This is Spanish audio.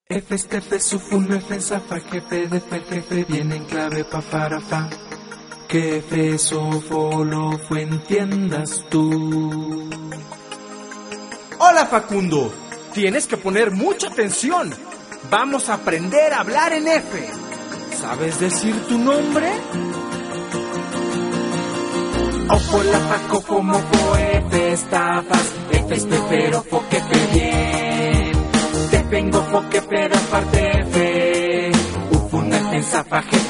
F, estefe, sufun, F, zafa, jefe, defe, jefe, viene en clave, pa, para, fa. Que F, sofo, lo, fue, entiendas tú. Hola Facundo, tienes que poner mucha atención. Vamos a aprender a hablar en F. ¿Sabes decir tu nombre? Ofo, la, fa, cofo, mofo, F, estafas, F, estefero, fo, que fe, bien. Te vengo, fo, que pero aparte F. Ufun, F, zafa, jefe,